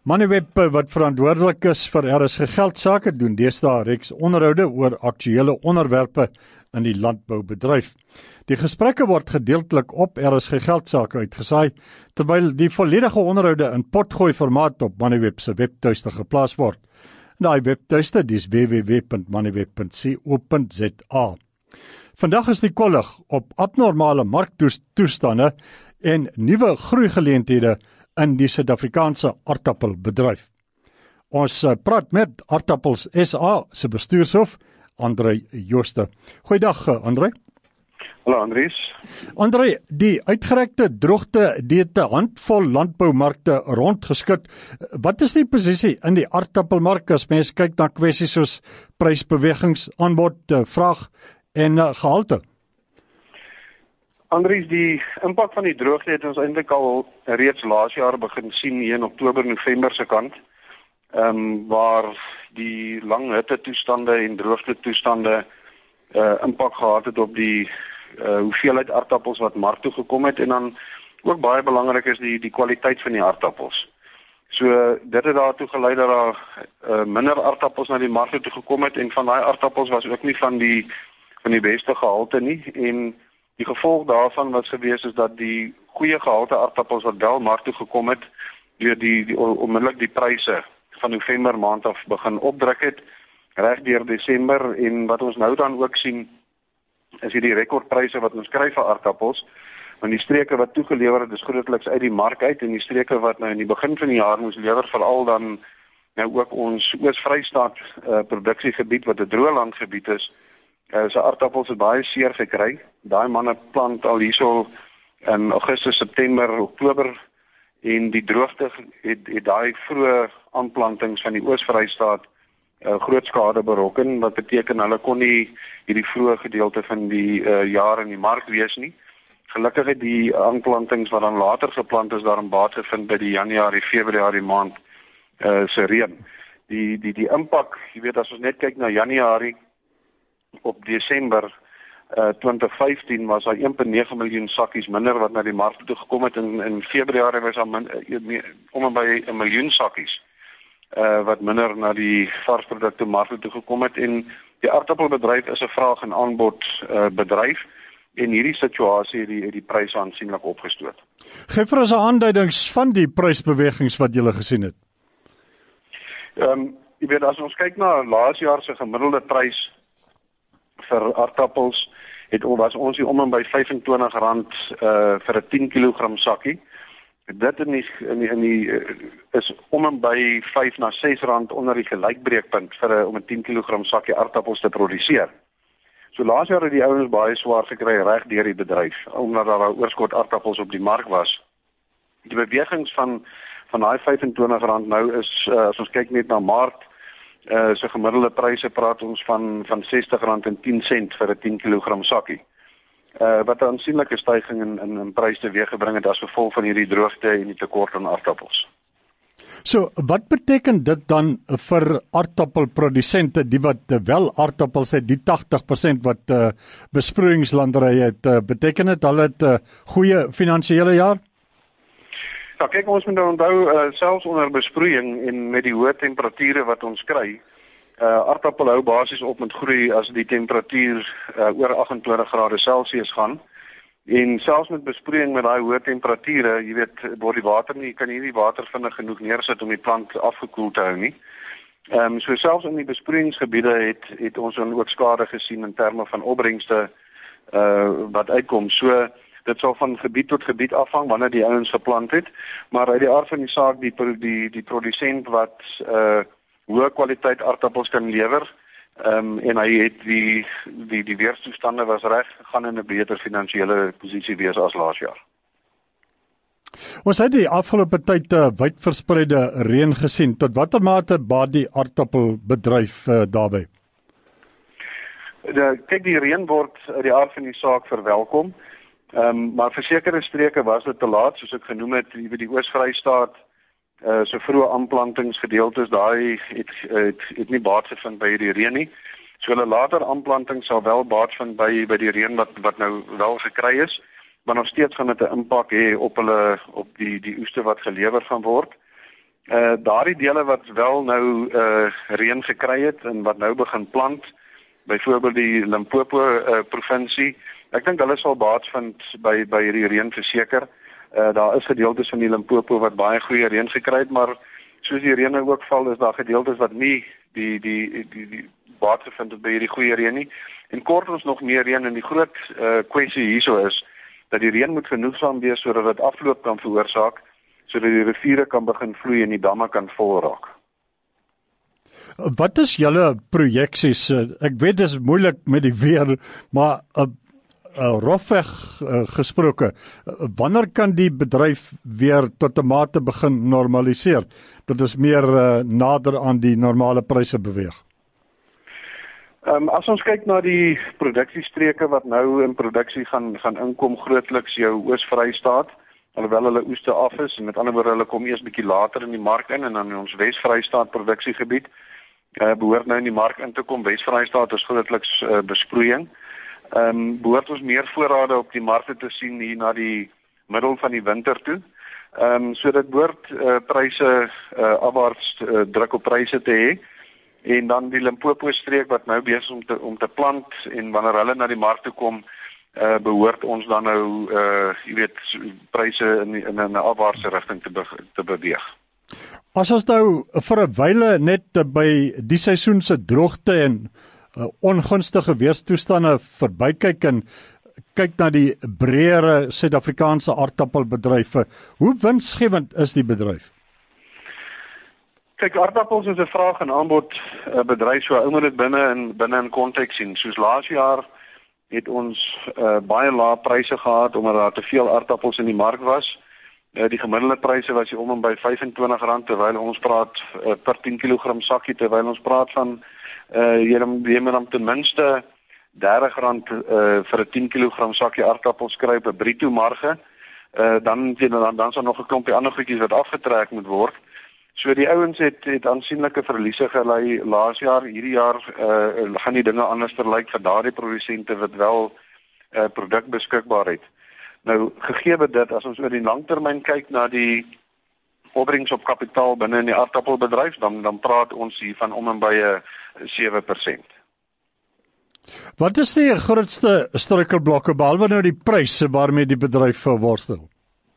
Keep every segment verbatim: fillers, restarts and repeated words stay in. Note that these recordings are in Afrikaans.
Moneyweb, wat verantwoordelik is vir R S G Geldsaake, doen deesdae reeks onderhoude oor aktuele onderwerpe in die landboubedryf. Die gesprekke word gedeeltelik op R S G Geldsaake uitgesaai, terwyl die volledige onderhoude in potgooi formaat op Moneyweb se webtuiste geplaas word. Daai webtuiste dis w w w punt moneyweb punt co punt z a. Vandag is die kollig op abnormale marktoestande en nuwe groeigeleenthede in die Suid-Afrikaanse aardappelbedryf. Ons praat met Aardappels S A se bestuurshoof, André Jooste. Goeiedag, André. Hallo Andries. André, die uitgerekte droogte het 'n handvol landboumarkte rondgeskit. Wat is die posisie in die aardappelmark as mens kyk na kwessies soos prysbewegings, aanbod, vraag en gehalte? Andries, die impak van die droogte het ons eintlik al reeds laas jaar begin sien hier in Oktober, November se kant. Ehm um, waar die lang hitte toestande en droogte toestande uh, impak gehad het op die uh, hoeveelheid aardappels wat mark toe gekom het en dan ook baie belangrik is die die kwaliteit van die aardappels. So dit het daartoe gelei dat daar uh, minder aardappels na die mark toe gekom het en van daai aardappels was ook nie van die van die beste gehalte nie en die gevolg daarvan was gewees is dat die goeie gehalte aardappels wat wel mark toe gekom het, deur die, die onmiddellik die pryse van November maand af begin opdruk het, reg deur Desember en wat ons nou dan ook sien, is hierdie rekordpryse wat ons kry vir aardappels, want die streke wat toegelewer het, is grootliks uit die mark uit en die streke wat nou in die begin van die jaar moes lewer, veral dan nou ook ons Oos-Vrystaat uh, produksiegebied wat 'n droëlandgebied is, Uh, so aardappels het baie seer gekry. Daai manne plant al hierso in Augustus, September, Oktober en die droogte het, het daai vroeë aanplantings van die Oos-Vrystaat uh, groot skade berokken, wat beteken hulle kon nie hierdie vroeë gedeelte van die uh, jaar in die mark wees nie. Gelukkig het die aanplantings wat dan later geplant is daarin baat gevind by die Januarie, Februarie maand uh, se reën. Die die die impak, jy weet as ons net kyk na Januarie op Desember uh, twintig vyftien was daar een komma nege miljoen sakkies minder wat na die mark toe gekom het en in Februarie was daar min, uh, om en by 'n miljoen sakkies uh, wat minder na die varsprodukte mark toe gekom het en die aardappelbedryf is 'n vraag en aanbod uh, bedryf en hierdie situasie het die, het die pryse aansienlik opgestoot. Geef vir ons 'n aanduidings van die prysbewegings wat jy gesien het. Ehm um, jy weet as ons kyk na laas jaar se gemiddelde prys vir aardappels het was ons hier om en by vyf en twintig rand uh, vir 'n tien kilogram sakkie. Dit in die, in die, in die uh, is om en by vyf na ses rand onder die gelykbreekpunt vir 'n om 'n tien kilogram sakkie aardappels te produseer. So laas jaar het die ouens baie swaar gekry reg deur die bedryf omdat daar 'n oorskot aardappels op die mark was. Die bewegings van van daai vyf en twintig rand nou is uh, as ons kyk net na Maart Uh, so gemiddelde pryse praat ons van van sestig rand en tien sent vir 'n tien kilogram sakkie. Uh, wat 'n aansienlike stygings in in, in pryse teweeggebring het as gevolg van hierdie droogte en die tekort aan aardappels. So, wat beteken dit dan vir aardappelprodusente, die wat uh, wel aardappels het, die tagtig persent wat uh, besproeiingslanderye het, uh, beteken dit hulle het 'n uh, goeie finansiële jaar? Ja, kyk, ons moet nou onthou, uh, selfs onder besproeiing en met die hoë temperature wat ons kry, uh, aardappel hou basies op met groei as die temperatuur uh, oor agt en twintig grade Celsius gaan. En selfs met besproeiing met daai hoë temperature, jy weet, word die water nie, kan nie die water vinnig genoeg neersit om die plant afgekoel te hou nie. Ehm um, so selfs in die besproeiingsgebiede het het ons dan ook skade gesien in terme van opbrengste uh, wat uitkom. So dit sal van gebied tot gebied afhang wanneer die ouens geplant het, maar uit die aard van die saak die die die produsent wat uh hoë kwaliteit aardappels kan lewer, ehm um, en hy het die die die weerstoestande was reg, gaan in 'n beter finansiële posisie wees as laas jaar. Ons het die afgelope tyd 'n uh, wyd verspreide reën gesien. Tot watter mate baat die aardappelbedryf uh, daarbey? De, kyk, die reën word uit die aard van die saak verwelkom. Ehm um, maar vir sekere streke was dit te laat, soos ek genoem het, by die Oos-Vrystaat, uh, so vroeë aanplantingsgedeeltes, daai het, het het nie baat gevind by die reën nie. So hulle later aanplanting sal wel baat vind by by die reën wat wat nou wel gekry is, maar nog steeds gaan dit 'n impak hê op hulle op die die oeste wat gelewer gaan word. Uh, daardie dele wat wel nou uh, reën gekry het en wat nou begin plant, byvoorbeeld die Limpopo uh, provinsie, ek dink hulle sal baat vind by by hierdie reën verseker. Uh, daar is gedeeltes van die Limpopo wat baie goeie reën gekry het, maar soos die reën nou ook val, is daar gedeeltes wat nie die die die, die, die baat gevind het by hierdie goeie reën nie. En kort ons nog meer reën, en die groot uh, kwessie hierso is dat die reën moet genoegsaam wees sodat dit afloop kan veroorsaak, sodat die riviere kan begin vloei en die damme kan vol raak. Wat is julle projeksies? Ek weet dit is moeilik met die weer, maar uh, uh, rofweg uh, gesproke, uh, wanneer kan die bedryf weer tot 'n mate begin normaliseer? Dat is meer uh, nader aan die normale pryse beweeg. Um, as ons kyk na die produksiestreke wat nou in produksie gaan gaan inkom, grootliks jou Oos-Vrystaat, alhoewel hulle oeste af is, en met ander woorde hulle kom eers bietjie later in die mark in, en dan in ons Wes-Vrystaat produksiegebied uh, behoort nou in die mark in te kom. Wes-Vrystaat is grootliks uh, besproeiing. Um, behoort ons meer voorrade op die markte te sien hier na die middel van die winter toe. Um, so dit behoort uh, pryse uh, afwaarts uh, druk op pryse te hê. En dan die Limpopo streek wat nou besig om te om te plant, en wanneer hulle na die mark toe kom, uh, behoort ons dan nou uh jy weet pryse in in 'n afwaartse rigting te be, te beweeg. As ons nou vir 'n wyle net by die seisoen se droogte en uh, ongunstige weerstoestande verbykyk en kyk na die breëre Suid-Afrikaanse aardappelbedryf, hoe winsgewend is die bedryf? Kyk, aardappels is 'n vraag en aanbod uh, bedryf, so ou moet dit binne in binne in konteks sien. Soos laas jaar het ons uh, baie lae pryse gehad omdat daar te veel aardappels in die mark was. Uh, die gemiddelde pryse was hier om en by vyf en twintig rand, terwyl ons praat uh, per tien kilogram sakkie, terwyl ons praat van uh, jy moet dan ten minste dertig rand uh, vir 'n tien kilogram sakkie aardappels kry op 'n bruto marge. Uh, dan dan dan is daar nog 'n klompie ander goedjies wat afgetrek moet word. So die ouens het het aansienlike verliese gelei laas jaar. Hierdie jaar uh, gaan die dinge anders verlyk vir daardie produsente wat wel uh, produk beskikbaar het. Nou gegee dit, as ons oor die langtermyn kyk na die opbrengs op kapitaal binne in die aardappelbedryf, dan dan praat ons hier van om en by 'n sewe persent. Wat is die grootste struikelblokke behalwe nou die pryse waarmee die bedryf worstel?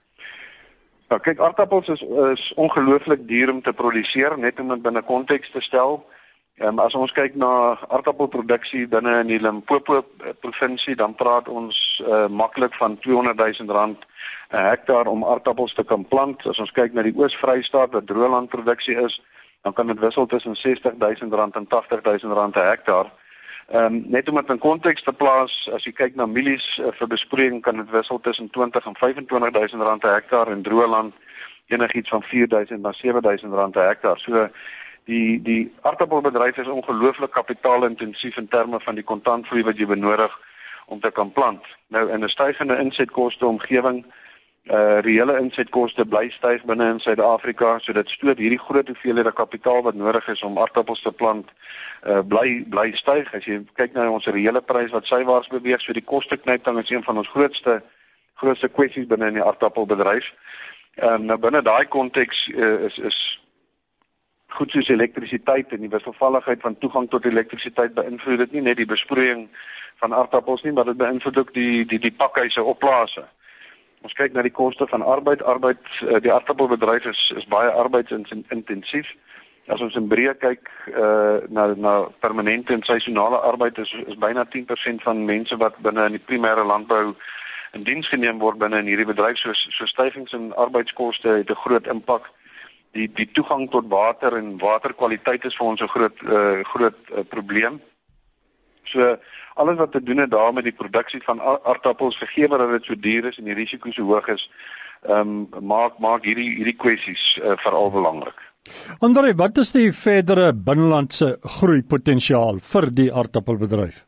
Nou, kyk, aardappels is, is ongelooflik duur om te produseer, net om dit binne konteks te stel. Um, as ons kyk na aardappelproduksie binne in die Limpopo provinsie, dan praat ons uh, maklik van tweehonderdduisend rand 'n hektaar om aardappels te kan plant. As ons kyk na die Oos-Vrystaat wat droëlandproduksie is, dan kan dit wissel tussen sestigduisend rand en tagtigduisend rand 'n hektaar. Um, net om dit in konteks te plaas, as jy kyk na mielies uh, vir besproeiing, kan dit wissel tussen twintig en vyfentwintigduisend rand 'n hektaar, en droëland enigiets van vierduisend na seweduisend rand 'n hektaar. So die die aardappelbedryf is ongelooflik kapitaalintensief in terme van die kontantvloei wat jy benodig om te kan plant. Nou in 'n stygende insetkoste omgewing, uh reële insetkoste bly styg binne in Suid-Afrika, so dit stoot hierdie groot hoeveelhede kapitaal wat nodig is om aardappels te plant uh bly bly styg. As jy kyk na ons reële prys wat sywaarts beweeg, so die kosteknyping is een van ons grootste grootste kwessies binne in die aardappelbedryf. Ehm um, nou binne daai konteks uh, is is goed soos elektrisiteit en die wisselvalligheid van toegang tot elektrisiteit beïnvloed dit nie net die besproeiing van aardappels nie, maar dit beïnvloed ook die die die pakhuise opplaase. Ons kyk na die koste van arbeid, arbeid die aardappelbedryf is is baie arbeidsintensief. As ons in breë kyk uh, na na permanente en seisonale arbeid, is is byna tien persent van mense wat binne in die primêre landbou in diens geneem word binne in hierdie bedryf, so so stygings in arbeidskoste het 'n groot impak. Die die toegang tot water en waterkwaliteit is vir ons 'n groot uh, groot uh, probleem. So alles wat te doen het daar met die produksie van aardappels, gegee dat dit so duur is en die risiko so hoog is, ehm um, maak maak hierdie hierdie kwessies uh, veral belangrik. Andre, wat is die verdere binnelandse groeipotensiaal vir die aardappelbedryf?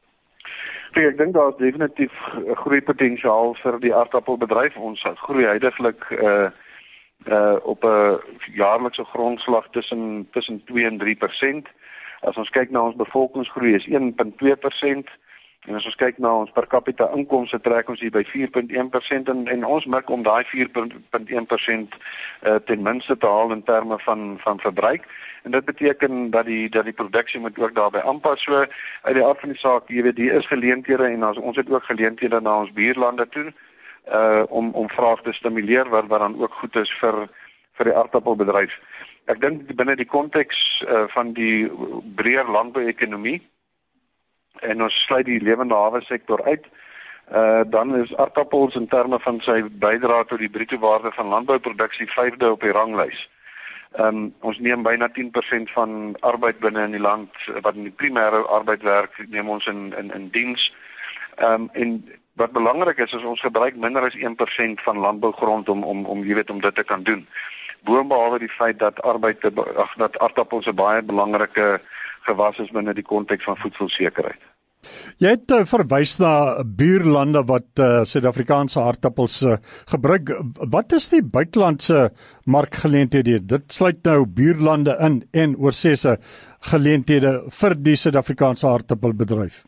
Kijk, ek dink daar is definitief groeipotensiaal vir die aardappelbedryf. Ons groei huidiglik uh, uh, op 'n jaarlikse grondslag tussen tussen twee en drie persent. As ons kyk na ons bevolkingsgroei is een komma twee persent. En as ons kyk na ons per capita inkomste, trek ons hier by vier komma een persent en, en ons mik om daai vier komma een persent uh, ten minste te haal in terme van van verbruik. En dit beteken dat die dat die produksie moet ook daarbey aanpas. So uit die aard van die saak, jy weet, hier is geleenthede en as, ons het ook geleenthede na ons buurlande toe uh om om vraag te stimuleer wat wat dan ook goed is vir vir die aardappelbedryf. Ek dink binne die konteks uh, van die breër landbouekonomie en ons sluit die lewende hawe sektor uit, uh, dan is aardappels in terme van sy bydrae tot die bruto waarde van landbouproduksie vyfde op die ranglys. Um, ons neem byna tien persent van arbeid binne in die land, wat in die primêre arbeid werk, neem ons in in, in diens. Um, en wat belangrik is, is ons gebruik minder as een persent van landbougrond om om om jy weet om dit te kan doen. Boonbehalwe die feit dat arbeid te, ag dat aardappels 'n baie belangrike gewas is binne die konteks van voedselsekerheid. Jy het uh, verwys na buurlande wat uh, Suid-Afrikaanse aardappels uh, gebruik. Wat is die buitelandse markgeleenthede? Dit sluit nou buurlande in en oorsese geleenthede vir die Suid-Afrikaanse aardappelbedryf.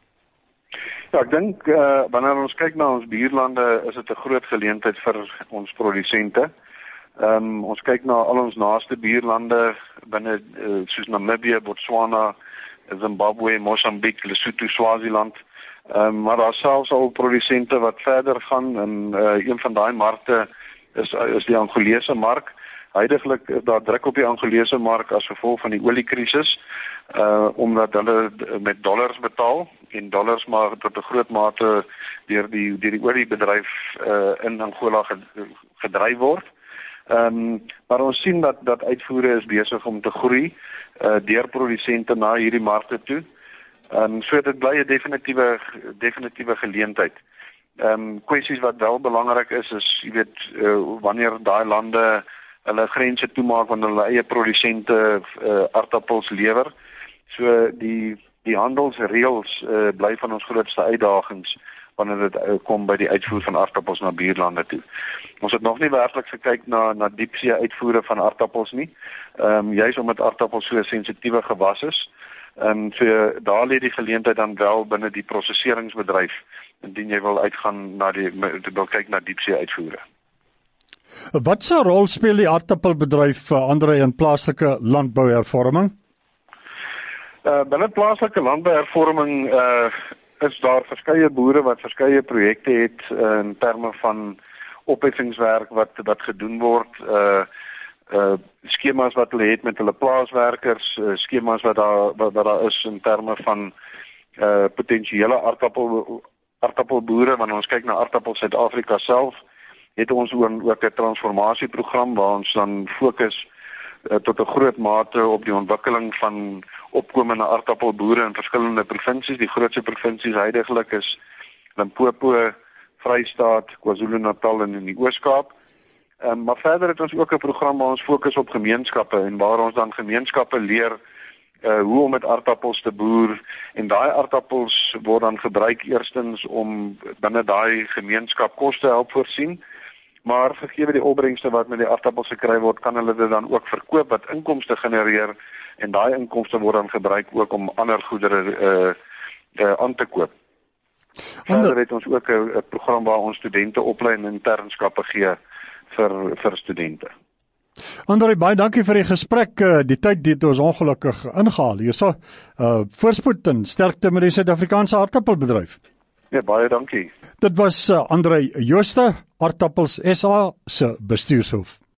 Ja, ek dink uh, wanneer ons kyk na ons buurlande, is dit 'n groot geleentheid vir ons produsente. Um, ons kyk na al ons naaste buurlande binne uh, soos Namibië, Botswana, Zimbabwe, Mosambik, Lesotho, Swaziland. Um, maar daar selfs al produsente wat verder gaan en uh, een van daai markte is is die Angolese mark. Huidiglik is daar druk op die Angolese mark as gevolg van die oliekrisis, uh omdat hulle met dollars betaal en dollars maar tot 'n groot mate deur die deur die oliebedryf uh in Angola gedryf word. Ehm um, maar ons sien dat dat uitvoere is besig om te groei uh deur produsente na hierdie markte toe. Ehm um, so dit bly 'n definitiewe definitiewe geleentheid. Ehm um, kwessies wat wel belangrik is is jy weet uh, wanneer daai lande hulle grense toemaak wanneer hulle eie produsente uh, aardappels lewer. So die die handelsreëls uh, bly van ons grootste uitdagings wanneer dit uh, kom by die uitvoer van aardappels na buurlande toe. Ons het nog nie werklik gekyk na na diepsee uitvoere van aardappels nie. Ehm um, juis omdat aardappels so 'n sensitiewe gewas is. Ehm um, so daar lê die geleentheid dan wel binne die prosesseringsbedryf indien jy wil uitgaan na die wil kyk na diepsee uitvoere. Wat se rol speel die aardappelbedryf vir ander in plaaslike landbouhervorming? Uh, binne plaaslike landbouhervorming uh, is daar verskeie boere wat verskeie projekte het uh, in terme van opheffingswerk wat wat gedoen word, uh, uh, skemas wat hulle het met hulle plaaswerkers, uh, skemas wat daar wat, wat daar is in terme van uh, potensiële aardappel aardappelboere. Wanneer ons kyk na aardappel Suid-Afrika self, het ons ook 'n transformasieprogram waar ons dan fokus uh, tot 'n groot mate op die ontwikkeling van opkomende aardappelboere in verskillende provinsies. Die grootste provinsies huidiglik is Limpopo, Vrystaat, KwaZulu-Natal en in die Oos-Kaap. Um, maar verder het ons ook 'n program waar ons fokus op gemeenskappe en waar ons dan gemeenskappe leer uh, hoe om met aardappels te boer en daai aardappels word dan gebruik eerstens om binne daai gemeenskap kos te help voorsien. Maar gegee die opbrengste wat met die aardappels gekry word, kan hulle dit dan ook verkoop wat inkomste genereer en daai inkomste word dan gebruik ook om ander goedere uh, uh, aan te koop. Verder het ons ook 'n program waar ons studente oplei in internskappe gee vir vir studente. André, baie dankie vir die gesprek. Die tyd het ons ongelukkig ingehaal. Hierso, uh voorspoed en sterkte met die Suid-Afrikaanse aardappelbedryf. Ja, baie dankie. Dit was uh, André Jooste, Aardappels S A se bestuurshoof.